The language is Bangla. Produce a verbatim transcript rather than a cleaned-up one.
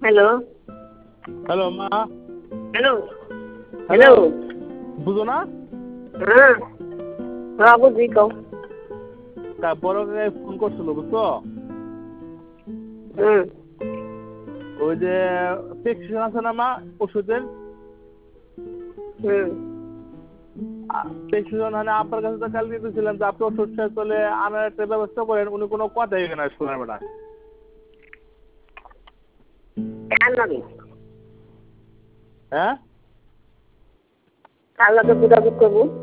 হ্যালো হ্যালো মা। হ্যালো হ্যালো হ্যালো বুঝো না? হ্যাঁ হ্যাঁ বুঝি কও তা বড় কাকাই ফোন করছিল বুঝছো? হুম ওই যে প্রেসক্রিপশন আছে না মা ওষুধের, হুম প্রেসক্রিপশন মানে আপনার কাছে তো কালকে দিয়েছিলাম যে আপনি ওষুধ শেষ হলে আনার একটা ব্যবস্থা করেন, উনি কোনো কথাই না শোনার বেটা। কার লাগে হ্যাঁ কার লাগে যোগাযোগ করবো